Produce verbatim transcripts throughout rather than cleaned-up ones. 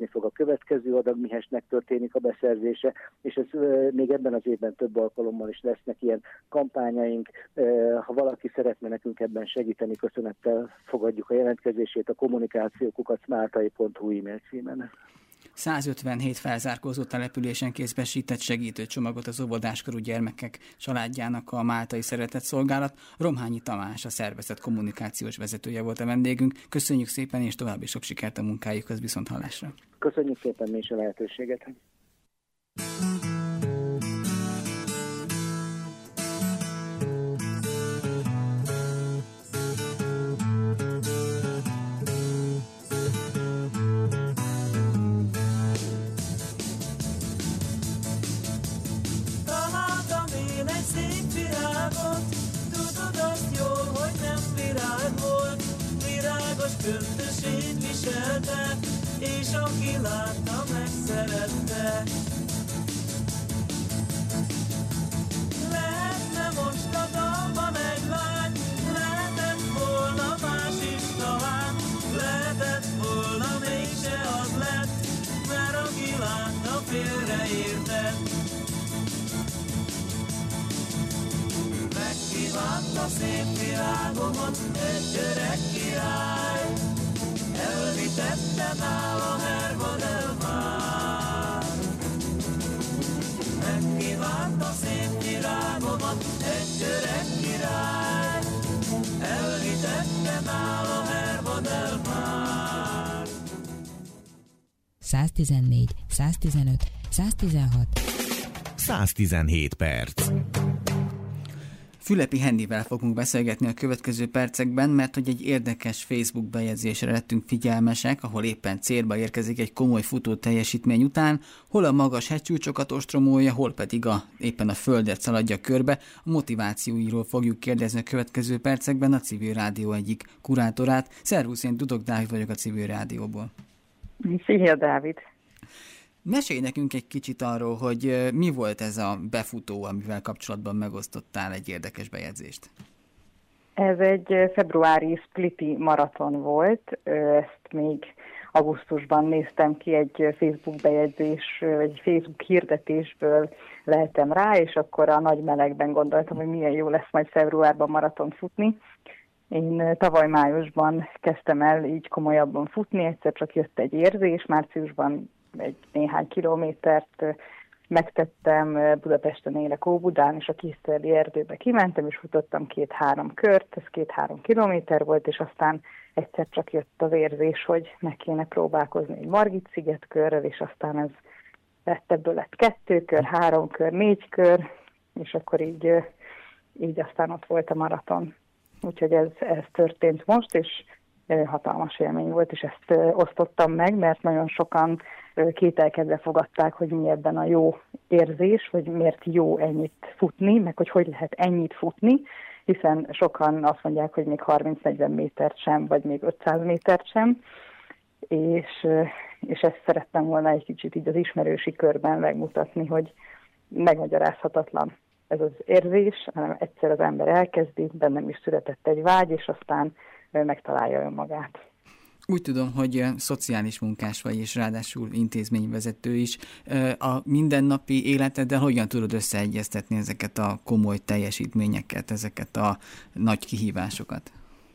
fog a következő adag, mihez megtörténik a beszerzése, és ez még ebben az évben több alkalommal is lesznek ilyen kampányaink. Ha valaki szeretne nekünk ebben segíteni, köszönettel fogadjuk a jelentkezését a kommunikációkukat smáltai pont hu e-mail címen. százötvenhét felzárkózó településen kézbesített segítőcsomagot az óvodáskorú gyermekek családjának a Máltai Szeretett Szolgálat. Romhányi Tamás, a szervezet kommunikációs vezetője volt a vendégünk. Köszönjük szépen, és további sok sikert a munkájukhoz, viszont hallásra. Köszönjük szépen mi is a lehetőséget. Köntösét viselte, és aki látta, megszerette. Lehetne most a dalban egy lány, lehetett volna más is talán, lehetett volna mégse az lett, mert aki látta, félreértett. Megkívánta szép világomat egy öreg király, elvitette nála Hervad Elmár. Megkívánta szép virágomat egy öreg király, elvitette nála Hervad Elmár. száztizennégy, száztizenöt, száztizenhat, száztizenhét perc. Fülepi Hennivel fogunk beszélgetni a következő percekben, mert hogy egy érdekes Facebook bejegyzésre lettünk figyelmesek, ahol éppen célba érkezik egy komoly futó teljesítmény után, hol a magas hegycsúcsokat ostromolja, hol pedig a, éppen a földet szaladja körbe. A motivációiról fogjuk kérdezni a következő percekben a Civil Rádió egyik kurátorát. Szervusz, én Dudok Dávid vagyok a Civil Rádióból. Szia, Dávid! Mesélj nekünk egy kicsit arról, hogy mi volt ez a befutó, amivel kapcsolatban megosztottál egy érdekes bejegyzést. Ez egy februári spliti maraton volt, ezt még augusztusban néztem ki, egy Facebook bejegyzés, egy Facebook hirdetésből lehetem rá, és akkor a nagy melegben gondoltam, hogy milyen jó lesz majd februárban maraton futni. Én tavaly májusban kezdtem el így komolyabban futni, egyszer csak jött egy érzés, márciusban egy néhány kilométert megtettem, Budapesten élek, Óbudán, és a Kiszterdi erdőbe kimentem, és futottam két-három kört, ez két-három kilométer volt, és aztán egyszer csak jött az érzés, hogy meg kéne próbálkozni egy Margit-sziget körrel, és aztán ez lett, ebből lett kettő kör, három kör, négy kör, és akkor így, így aztán ott volt a maraton. Úgyhogy ez, ez történt most, és hatalmas élmény volt, és ezt osztottam meg, mert nagyon sokan kételkedve fogadták, hogy mi ebben a jó érzés, hogy miért jó ennyit futni, meg hogy hogy lehet ennyit futni, hiszen sokan azt mondják, hogy még harminc-negyven métert sem, vagy még ötszáz métert sem, és, és ezt szerettem volna egy kicsit így az ismerősi körben megmutatni, hogy megmagyarázhatatlan ez az érzés, hanem egyszer az ember elkezdi, bennem is született egy vágy, és aztán megtalálja önmagát. Úgy tudom, hogy szociális munkás vagy, és ráadásul intézményvezető is. A mindennapi életeddel hogyan tudod összeegyeztetni ezeket a komoly teljesítményeket, ezeket a nagy kihívásokat?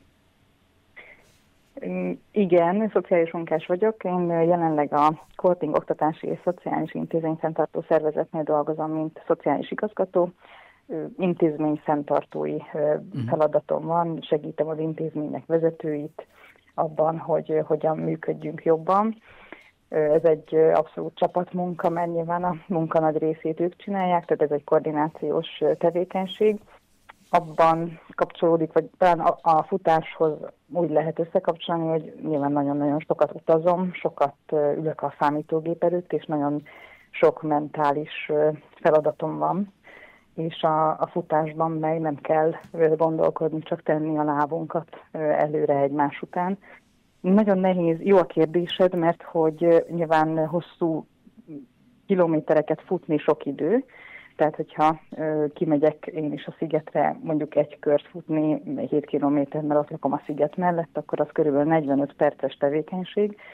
Igen, szociális munkás vagyok. Én jelenleg a Korting Oktatási és Szociális Intézmény fenntartó szervezetnél dolgozom, mint szociális igazgató. Intézmény fenntartói feladatom van, segítem az intézménynek vezetőit abban, hogy hogyan működjünk jobban. Ez egy abszolút csapatmunka, mert nyilván a munka nagy részét ők csinálják, tehát ez egy koordinációs tevékenység. Abban kapcsolódik, vagy talán a, a futáshoz úgy lehet összekapcsolni, hogy nyilván nagyon-nagyon sokat utazom, sokat ülök a számítógép előtt, és nagyon sok mentális feladatom van, és a, a futásban meg nem kell gondolkodni, csak tenni a lábunkat előre egymás után. Nagyon nehéz, jó a kérdésed, mert hogy nyilván hosszú kilométereket futni sok idő, tehát hogyha ö, kimegyek én is a szigetre mondjuk egy kört futni, hét kilométer, mert ott lakom a sziget mellett, akkor az körülbelül negyvenöt perces tevékenység.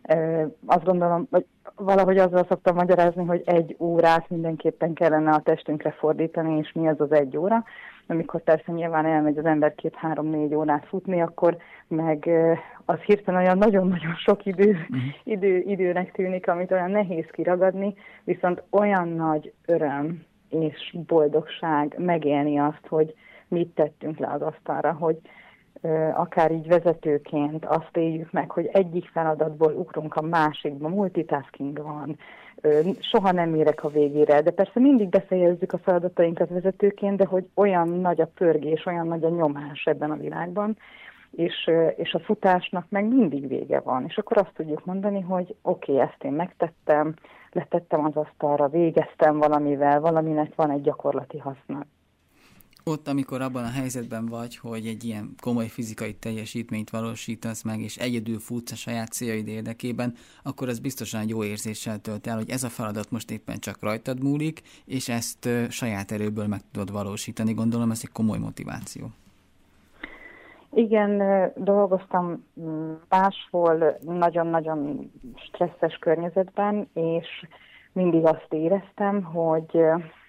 Azt gondolom, hogy valahogy azzal szoktam magyarázni, hogy egy órát mindenképpen kellene a testünkre fordítani, és mi az az egy óra. Amikor persze nyilván elmegy az ember két-három-négy órát futni, akkor meg az hirtelen olyan nagyon-nagyon sok idő, uh-huh. idő, időnek tűnik, amit olyan nehéz kiragadni, viszont olyan nagy öröm és boldogság megélni azt, hogy mit tettünk le az asztalra, hogy akár így vezetőként azt éljük meg, hogy egyik feladatból ugrunk a másikba, multitasking van, soha nem érek a végére, de persze mindig befejezzük a feladatainkat vezetőként, de hogy olyan nagy a pörgés, olyan nagy a nyomás ebben a világban, és, és a futásnak meg mindig vége van. És akkor azt tudjuk mondani, hogy oké, okay, ezt én megtettem, letettem az asztalra, végeztem valamivel, valaminek van egy gyakorlati haszna. Ott, amikor abban a helyzetben vagy, hogy egy ilyen komoly fizikai teljesítményt valósítasz meg, és egyedül futsz a saját céljaid érdekében, akkor az biztosan egy jó érzéssel tölt el, hogy ez a feladat most éppen csak rajtad múlik, és ezt ö, saját erőből meg tudod valósítani. Gondolom, ez egy komoly motiváció. Igen, dolgoztam máshol nagyon-nagyon stresszes környezetben, és mindig azt éreztem, hogy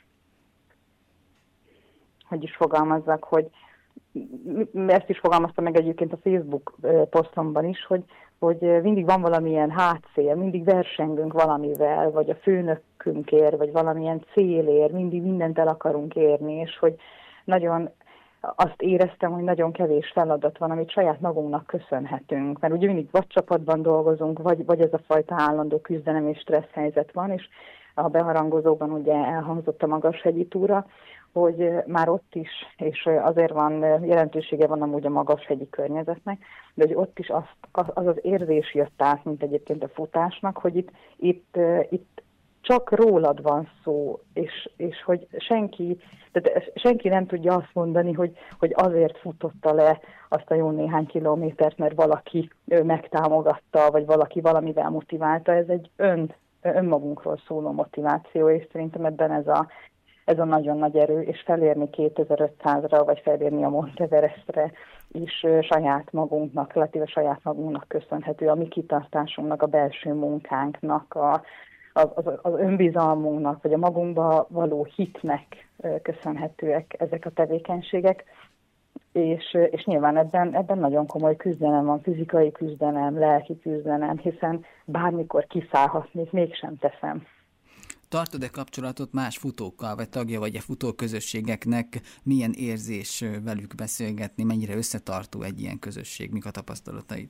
hogy is fogalmazzak, hogy ezt is fogalmaztam meg egyébként a Facebook posztomban is, hogy, hogy mindig van valamilyen hátszél, mindig versengünk valamivel, vagy a főnökünkért, vagy valamilyen célért, mindig mindent el akarunk érni, és hogy nagyon azt éreztem, hogy nagyon kevés feladat van, amit saját magunknak köszönhetünk, mert ugye mindig vagy csapatban dolgozunk, vagy, vagy ez a fajta állandó küzdelem és stressz helyzet van, és a beharangozóban ugye elhangzott a Magashegyi túra, hogy már ott is, és azért van, jelentősége van amúgy a magashegyi környezetnek, de hogy ott is az az, az érzés jött át, mint egyébként a futásnak, hogy itt, itt, itt csak rólad van szó, és, és hogy senki, tehát senki nem tudja azt mondani, hogy, hogy azért futotta le azt a jó néhány kilométert, mert valaki megtámogatta, vagy valaki valamivel motiválta. Ez egy ön, önmagunkról szóló motiváció, és szerintem ebben ez a Ez a nagyon nagy erő, és felérni kétezer-ötszázra, vagy felérni a Mount Everestre is saját magunknak, relatíve saját magunknak köszönhető, a mi kitartásunknak, a belső munkánknak, a, az, az önbizalmunknak, vagy a magunkba való hitnek köszönhetőek ezek a tevékenységek. És, és nyilván ebben, ebben nagyon komoly küzdelem van, fizikai küzdelem, lelki küzdelem, hiszen bármikor kiszállhatnék, mégsem teszem. Tartod-e kapcsolatot más futókkal, vagy tagja vagy a futóközösségeknek? Milyen érzés velük beszélgetni? Mennyire összetartó egy ilyen közösség? Mik a tapasztalataid?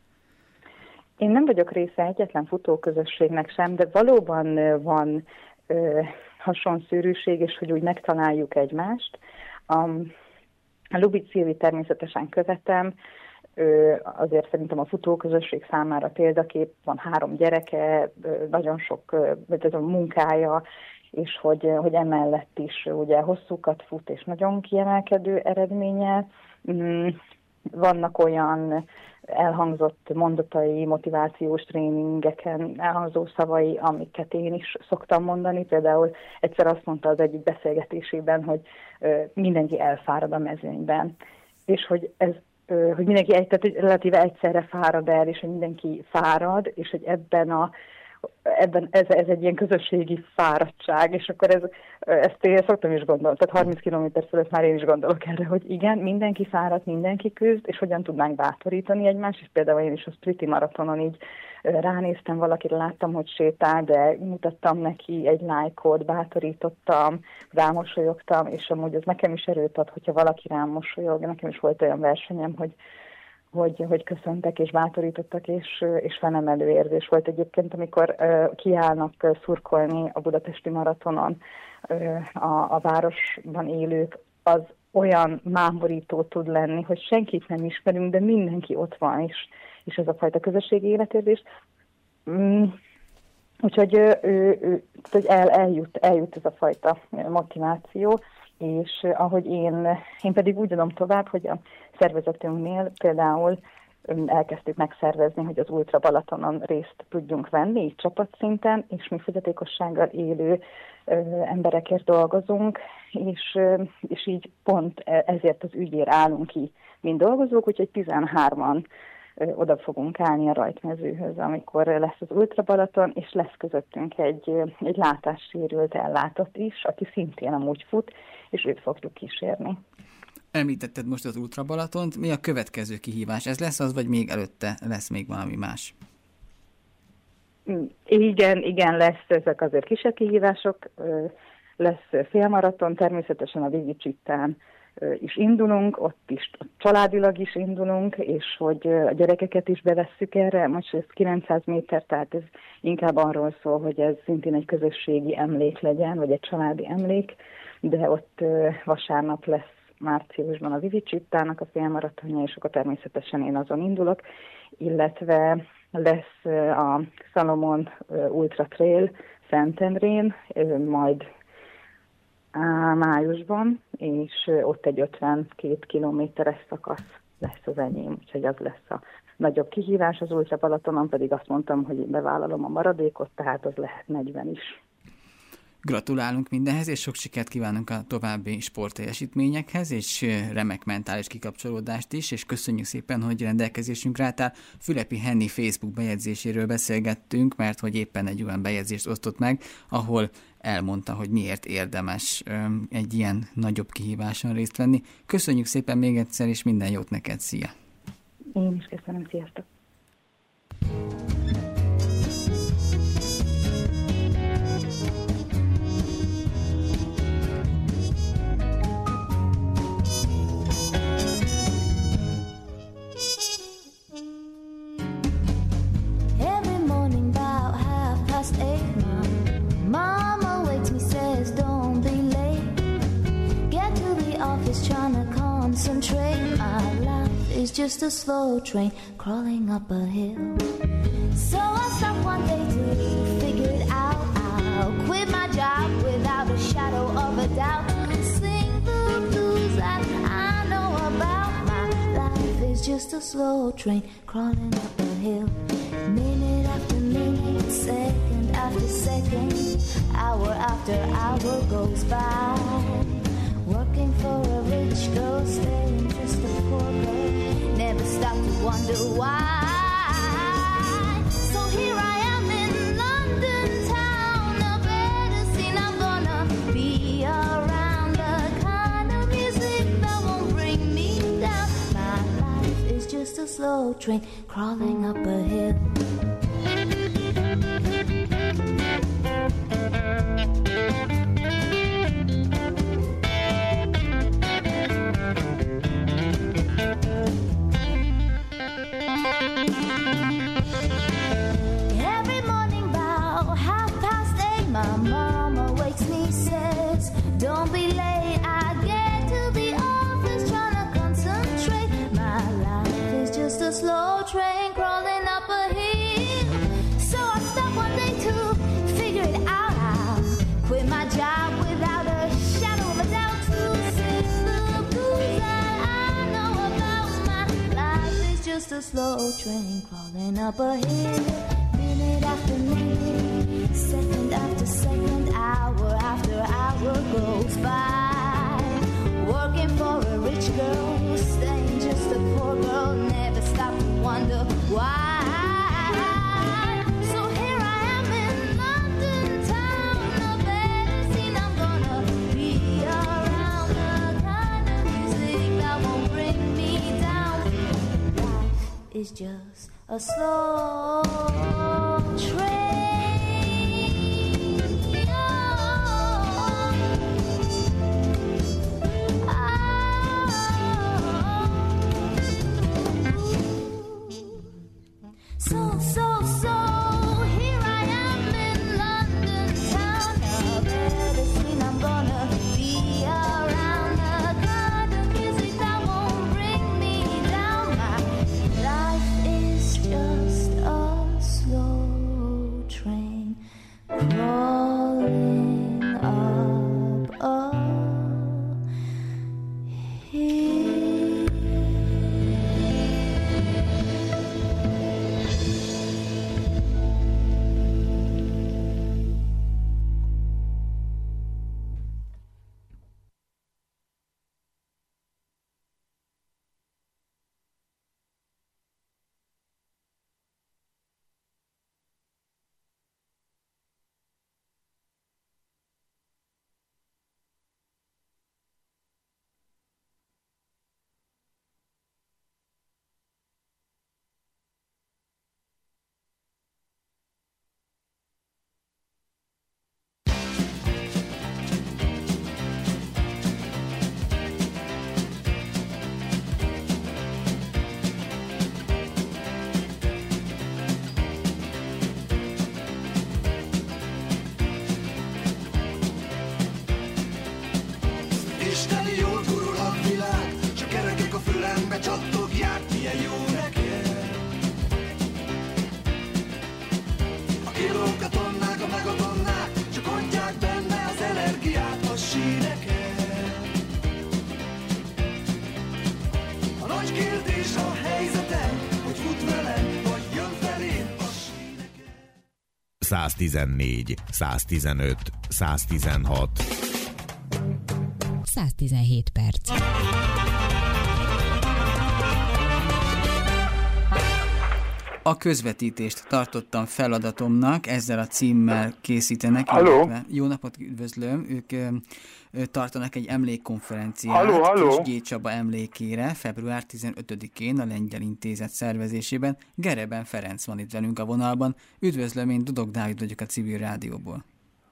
Én nem vagyok része egyetlen futóközösségnek sem, de valóban van ö, hasonszűrűség, és hogy úgy megtaláljuk egymást. A, a Lubitz Szilvi természetesen követem, azért szerintem a futóközösség számára példakép, van három gyereke, nagyon sok ez a munkája, és hogy, hogy emellett is ugye hosszúkat fut, és nagyon kiemelkedő eredménnyel. Vannak olyan elhangzott mondatai, motivációs tréningeken elhangzó szavai, amiket én is szoktam mondani. Például egyszer azt mondta az egyik beszélgetésében, hogy mindenki elfárad a mezőnyben, és hogy ez hogy mindenki egy, tehát relatíve egyszerre fárad el, és hogy mindenki fárad, és hogy ebben a ebben ez, ez egy ilyen közösségi fáradtság, és akkor ez, ezt én szoktam is gondolni, tehát harminc kilométer fölött már én is gondolok erre, hogy igen, mindenki fárad, mindenki küzd, és hogyan tudnánk bátorítani egymást, és például én is a Spliti maratonon így ránéztem valakire, láttam, hogy sétál, de mutattam neki egy lájkot, bátorítottam, rámosolyogtam, és amúgy ez nekem is erőt ad, hogyha valaki rám mosolyog. Nekem is volt olyan versenyem, hogy Hogy, hogy köszöntek és bátorítottak, és, és felemelő érzés volt egyébként, amikor uh, kiállnak uh, szurkolni a budapesti maratonon uh, a, a városban élők, az olyan mámorító tud lenni, hogy senkit nem ismerünk, de mindenki ott van, és, és ez a fajta közösségi életérzés. Mm. Úgyhogy ő, ő, ő, el, eljut, eljut ez a fajta motiváció, és ahogy én, én pedig úgy adom tovább, hogy a szervezetünknél például elkezdtük megszervezni, hogy az Ultra Balatonon részt tudjunk venni, így csapatszinten, és mi fogyatékossággal élő ö, emberekért dolgozunk, és, ö, és így pont ezért az ügyért állunk ki, mint dolgozók, úgyhogy tizenhárman oda fogunk állni a rajtmezőhöz, amikor lesz az Ultra Balaton, és lesz közöttünk egy, egy látássérült ellátott is, aki szintén amúgy fut, és őt fogjuk kísérni. Említetted most az Ultra Balatont, mi a következő kihívás? Ez lesz az, vagy még előtte lesz még valami más? Igen, igen, lesz, ezek azért kisebb kihívások, lesz félmaraton, természetesen a Vigicsittán is indulunk, ott is családilag is indulunk, és hogy a gyerekeket is bevesszük erre, most ez kilencszáz méter, tehát ez inkább arról szól, hogy ez szintén egy közösségi emlék legyen, vagy egy családi emlék, de ott vasárnap lesz márciusban a Vigicittának a félmaratonja, és akkor természetesen én azon indulok, illetve lesz a Salomon Ultra Trail Szentendrén, majd májusban, és ott egy ötvenkét kilométeres szakasz lesz az enyém, úgyhogy az lesz a nagyobb kihívás. Az Ultra Balatonon pedig azt mondtam, hogy bevállalom a maradékot, tehát az lehet negyven is. Gratulálunk mindenhez, és sok sikert kívánunk a további sportteljesítményekhez, és remek mentális kikapcsolódást is, és köszönjük szépen, hogy rendelkezésünkre álltál. Fülepi Henni Facebook bejegyzéséről beszélgettünk, mert hogy éppen egy olyan bejegyzést osztott meg, ahol elmondta, hogy miért érdemes egy ilyen nagyobb kihíváson részt venni. Köszönjük szépen még egyszer, és minden jót neked, szia! Én is köszönöm, sziasztok! It's just a slow train crawling up a hill. So I stopped one day to figure it out. I'll quit my job without a shadow of a doubt and sing the blues that I know about. My life is just a slow train crawling up a hill. Minute after minute, second after second, hour after hour goes by. Working for a rich girl, staying just a poor girl. Never stop to wonder why. So here I am in London town, a better scene I'm gonna be around. The kind of music that won't bring me down. My life is just a slow train crawling up a hill. Slow train crawling up a hill. So I stopped one day to figure it out. I'll quit my job without a shadow of a doubt to sing the blues that I know about. My life is just a slow train crawling up a hill. Minute after minute, second after second, hour after hour goes by. Working for a rich girl, staying just a poor girl. Never stop to wonder why. So here I am in London town, a better scene I'm gonna be around. The kind of music that won't bring me down. Life is just a slow train. So, so, so, here I am in London town. A better scene I'm gonna be around. The kind of music that won't bring me down. My life is just a slow száztizennégy, száztizenöt, száztizenhat. száztizenhét perc. A közvetítést tartottam feladatomnak, ezzel a címmel készítenek. Halló. Jó napot, üdvözlöm! Ők ö, ö, tartanak egy emlékkonferenciát Halló, halló. Kis G. Csaba emlékére február tizenötödikén a Lengyel Intézet szervezésében. Gereben Ferenc van itt velünk a vonalban. Üdvözlöm, én Dudok Dávid vagyok a Civil Rádióból.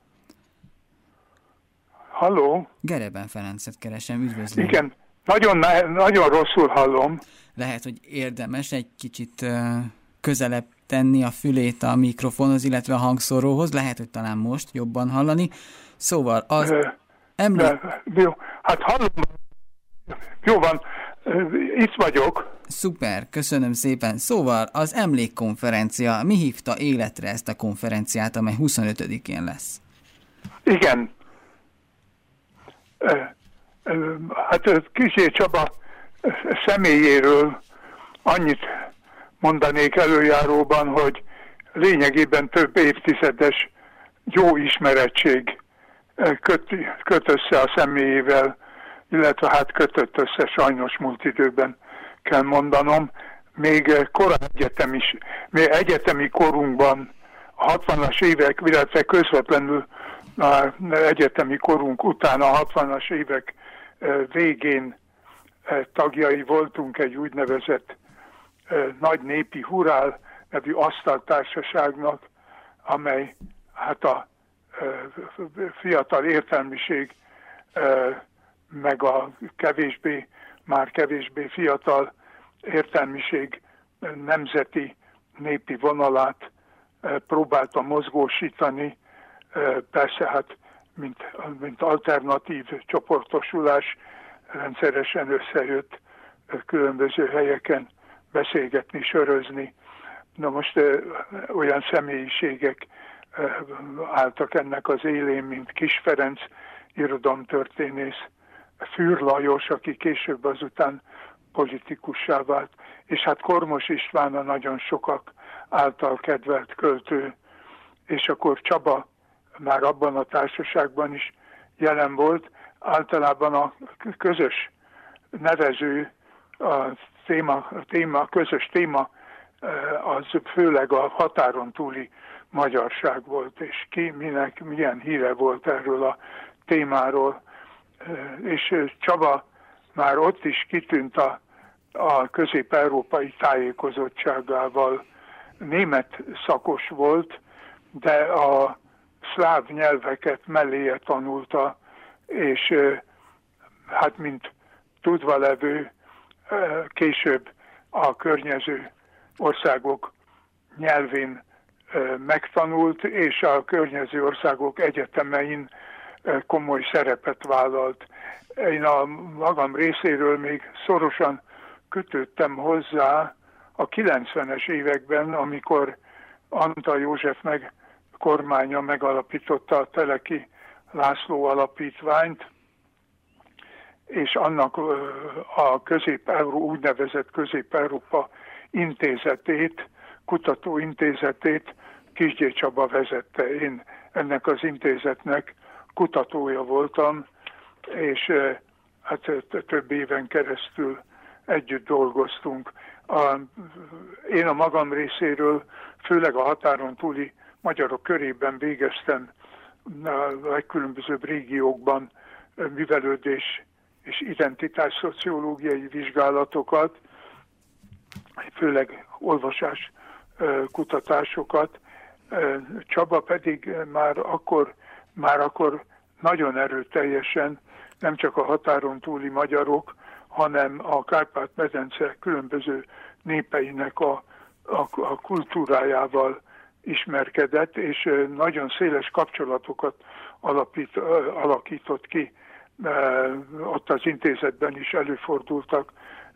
Halló? Gereben Ferencet keresem, üdvözlöm. Igen, nagyon, nagyon rosszul hallom. Lehet, hogy érdemes egy kicsit uh, közelebb tenni a fülét a mikrofonhoz, illetve a hangszóróhoz. Lehet, hogy talán most jobban hallani. Szóval az Ö, emlék... de, jó, hát hallom. Jó van, itt vagyok. Szuper, köszönöm szépen. Szóval az emlékkonferencia, mi hívta életre ezt a konferenciát, amely huszonötödikén lesz? Igen. Hát Kis Csaba személyéről annyit mondanék előjáróban, hogy lényegében több évtizedes jó ismerettség köt, köt össze a személyével, illetve hát kötött össze sajnos múlt időben, kell mondanom. Még korán egyetemi, még egyetemi korunkban, a hatvanas évek, illetve közvetlenül a egyetemi korunk után a hatvanas évek végén tagjai voltunk egy úgynevezett nagy népi hurál nevű asztaltársaságnak, amely hát a fiatal értelmiség meg a kevésbé, már kevésbé fiatal értelmiség nemzeti népi vonalát próbálta mozgósítani. Persze, hát mint, mint alternatív csoportosulás rendszeresen összejött különböző helyeken beszélgetni, sörözni. Na most olyan személyiségek álltak ennek az élén, mint Kiss Ferenc, irodalomtörténész, Fűr Lajos, aki később azután politikussá vált, és hát Kormos István a nagyon sokak által kedvelt költő, és akkor Csaba már abban a társaságban is jelen volt. Általában a közös nevező, a téma, a téma, a közös téma az főleg a határon túli magyarság volt, és ki, minek, milyen híre volt erről a témáról. És Csaba már ott is kitűnt a, a közép-európai tájékozottságával. Német szakos volt, de a szláv nyelveket melléje tanulta, és hát mint tudva levő, később a környező országok nyelvén megtanult, és a környező országok egyetemein komoly szerepet vállalt. Én a magam részéről még szorosan kötődtem hozzá a kilencvenes években, amikor Antal József meg kormánya megalapította a Teleki László Alapítványt, és annak a közép-euró, úgynevezett Közép-Európa intézetét, kutatóintézetét Kis G. Csaba vezette. Én ennek az intézetnek kutatója voltam, és hát több éven keresztül együtt dolgoztunk. A, én a magam részéről főleg a határon túli magyarok körében végeztem a legkülönbözőbb régiókban művelődés és identitásszociológiai vizsgálatokat, főleg olvasás kutatásokat. Csaba pedig már akkor, már akkor nagyon erőteljesen nem csak a határon túli magyarok, hanem a Kárpát-medence különböző népeinek a, a, a kultúrájával ismerkedett, és nagyon széles kapcsolatokat alapít, alakított ki. Ott az intézetben is előfordultak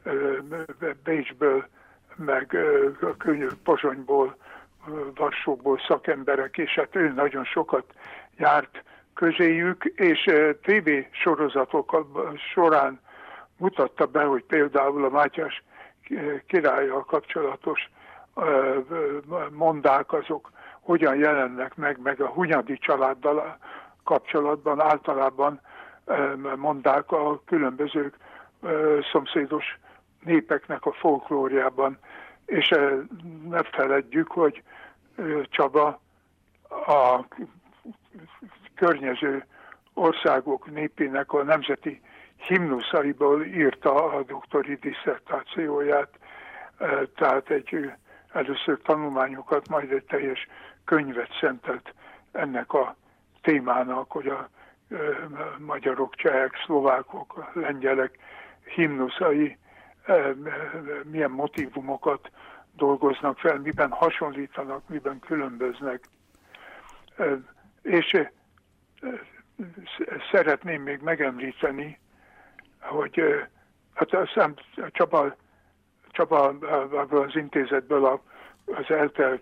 Bécsből, meg Pozsonyból, Varsóból szakemberek, és hát ő nagyon sokat járt közéjük, és tévé sorozatok során mutatta be, hogy például a Mátyás királlyal kapcsolatos mondák azok hogyan jelennek meg, meg a Hunyadi családdal kapcsolatban általában mondák a különböző szomszédos népeknek a folklórjában. És ne feledjük, hogy Csaba a környező országok népének a nemzeti himnuszaiból írta a doktori disszertációját, tehát egy először tanulmányokat, majd egy teljes könyvet szentelt ennek a témának, hogy a magyarok, csehek, szlovákok, lengyelek himnuszai milyen motívumokat dolgoznak fel, miben hasonlítanak, miben különböznek. És szeretném még megemlíteni, hogy hát aztán Csaba, Csaba az intézetből az ELTE,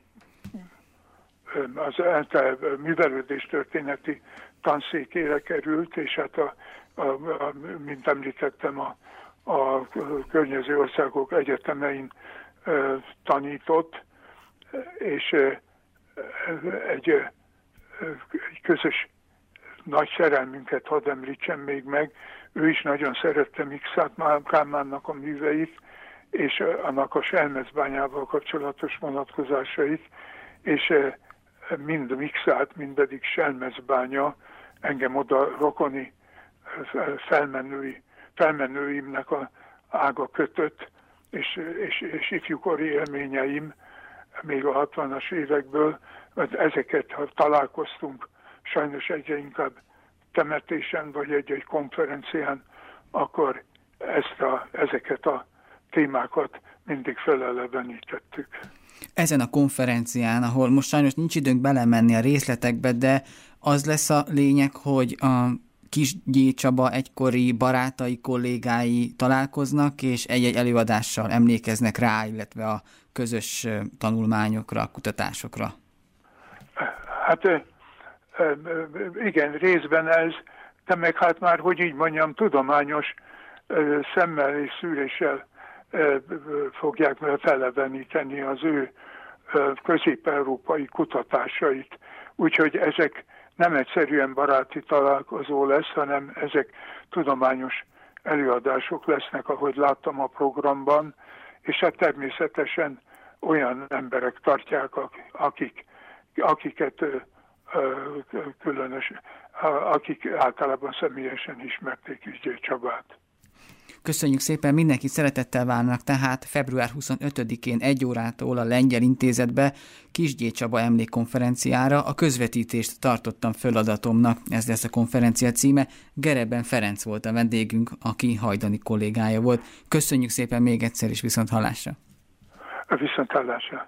az ELTE művelődéstörténeti tanszékére került, és hát a, a, a, mint említettem, a, a környező országok egyetemein e, tanított, és e, egy, e, egy közös nagy szerelmünket hadd említsem még meg. Ő is nagyon szerette Mikszát Kálmánnak a műveit, és annak a Selmecbányával kapcsolatos vonatkozásait, és mind Mikszát, mind pedig Selmecbánya engem oda rokoni felmenői, felmenőimnek a ága kötött, és, és, és ifjúkori élményeim még a hatvanas évekből, mert ezeket, ha találkoztunk, sajnos egyre inkább temetésen, vagy egy-egy konferencián, akkor ezt a, ezeket a témákat mindig felelevenítettük. Ezen a konferencián, ahol most sajnos nincs időnk belemenni a részletekbe, de az lesz a lényeg, hogy a Kisgyé Csaba egykori barátai, kollégái találkoznak, és egy-egy előadással emlékeznek rá, illetve a közös tanulmányokra, kutatásokra. Hát igen, részben ez, de meg hát már, hogy így mondjam, tudományos szemmel és szűréssel fogják feleveníteni az ő közép-európai kutatásait. Úgyhogy ezek nem egyszerűen baráti találkozó lesz, hanem ezek tudományos előadások lesznek, ahogy láttam a programban, és hát természetesen olyan emberek tartják, akik, akiket különös, akik általában személyesen ismerték Kisgyé Csabát. Köszönjük szépen, mindenki szeretettel várnak tehát február huszonötödikén egy órától a Lengyel Intézetbe Kisgyé Csaba emlékkonferenciára. A közvetítést tartottam föladatomnak, ez lesz a konferencia címe. Gereben Ferenc volt a vendégünk, aki hajdani kollégája volt. Köszönjük szépen még egyszer, és viszont hallásra. Viszont hallásra.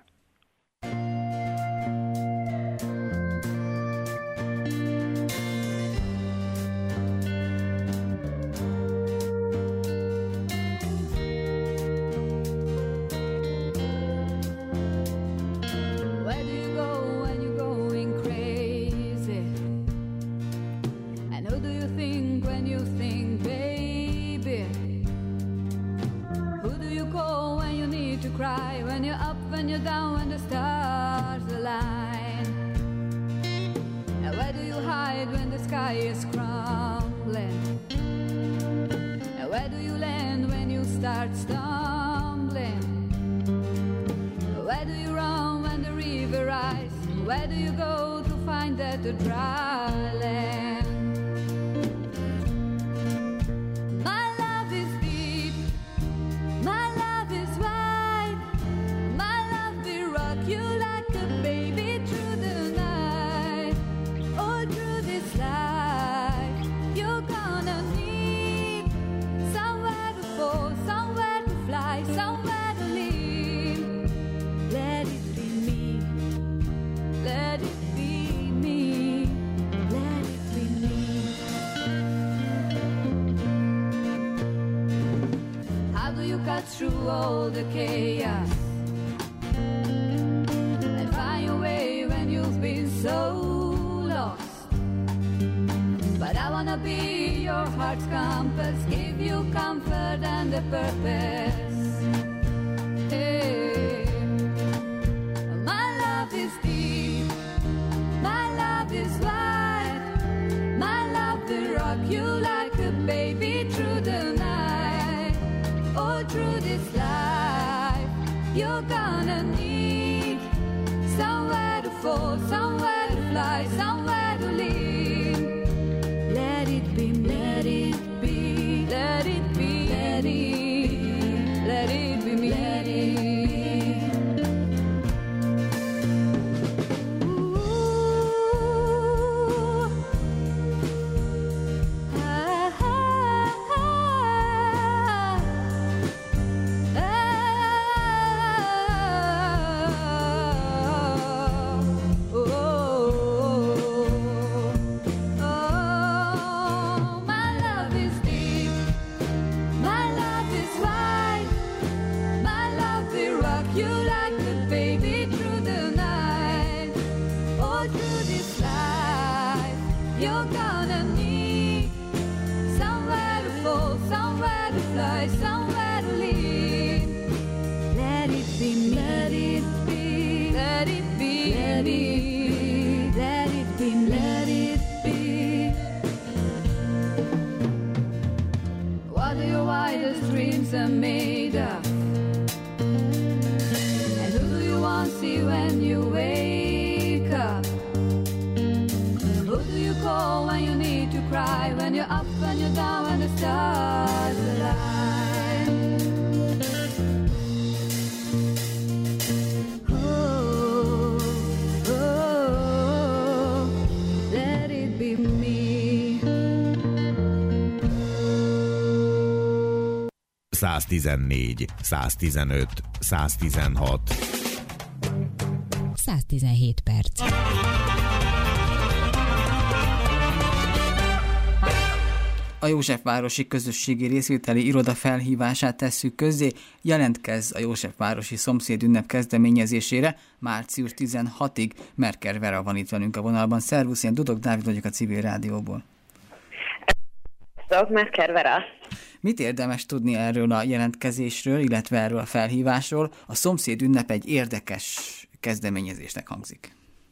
Cry when you're up, when you're down, when the stars align. And where do you hide when the sky is crumbling? And where do you land when you start stumbling? Where do you run when the river rises? Where do you go to find that the dry land? Through all the chaos and find your way when you've been so lost. But I wanna be your heart's compass, give you comfort and a purpose. Hey. My love is deep. rock you like a baby through the night. All through this life, you're gonna need somewhere to fall, somewhere to fly, somewhere to live. Let it be, let it be, let it be, let it, let it be me. Let it be. Are made of, and who do you want to see when you wake up? Who do you call when you need to cry? When you're up and you're down, when the stars align. Oh, oh, let it be me. száztizennégy, száztizenöt, száztizenhat. száztizenhét perc. A Józsefvárosi Közösségi Részvételi Iroda felhívását tesszük közzé. Jelentkezz a Józsefvárosi Szomszédünnep kezdeményezésére március tizenhatodikáig. Merker Vera van itt velünk a vonalban. Szervusz, én Dudok Dávid vagyok a Civil Rádióból. Sziasztok, Merker Vera. Mit érdemes tudni erről a jelentkezésről, illetve erről a felhívásról? A szomszédünnep egy érdekes kezdeményezésnek hangzik.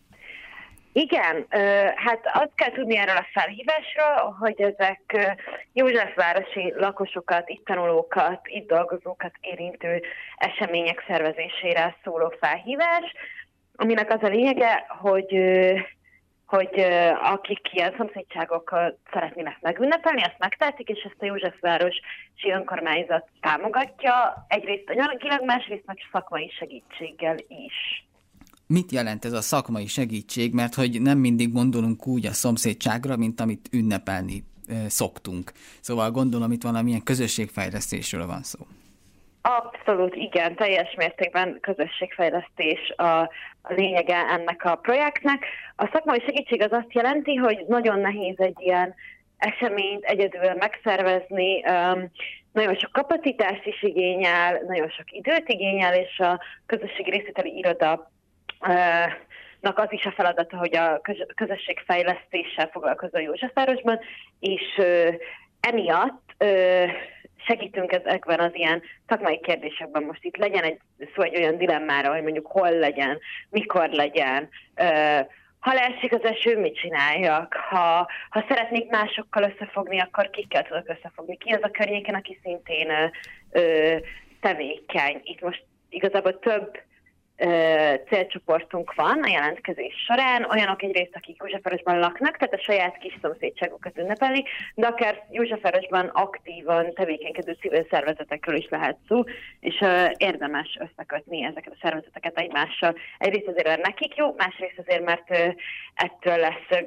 Igen, hát azt kell tudni erről a felhívásról, hogy ezek józsefvárosi lakosokat, itt tanulókat, itt dolgozókat érintő események szervezésére szóló felhívás, aminek az a lényege, hogy hogy akik ilyen szomszédságokat szeretnének megünnepelni, azt megtehetik, és ezt a Józsefvárosi önkormányzat támogatja, egyrészt anyagilag, másrészt meg szakmai segítséggel is. Mit jelent ez a szakmai segítség? Mert hogy nem mindig gondolunk úgy a szomszédságra, mint amit ünnepelni e, szoktunk. Szóval gondolom, itt valamilyen közösségfejlesztésről van szó. Abszolút, igen, teljes mértékben közösségfejlesztés a, a lényege ennek a projektnek. A szakmai segítség az azt jelenti, hogy nagyon nehéz egy ilyen eseményt egyedül megszervezni, um, nagyon sok kapacitást is igényel, nagyon sok időt igényel, és a közösségi részvételi iroda uh, az is a feladata, hogy a közösségfejlesztéssel foglalkozzon Józsefvárosban, és uh, emiatt uh, segítünk ezekben az ilyen szakmai kérdésekben. Most itt legyen egy szó egy olyan dilemmára, hogy mondjuk hol legyen, mikor legyen, uh, ha leesik az eső, mit csináljak? Ha, ha szeretnék másokkal összefogni, akkor kikkel tudok összefogni? Ki az a környéken, aki szintén ö, ö, tevékeny? Itt most igazából több ö, célcsoportunk van a jelentkezés során. Olyanok egyrészt, akik Józsefvárosban laknak, tehát a saját kis szomszédságokat ünnepelni, de akár Józsefvárosban aktívan tevékenykedő civil szervezetekről is lehet szó, és ö, érdemes összekötni ezeket a szervezeteket egymással. Egyrészt azért, mert nekik jó, másrészt azért, mert ö, ettől lesz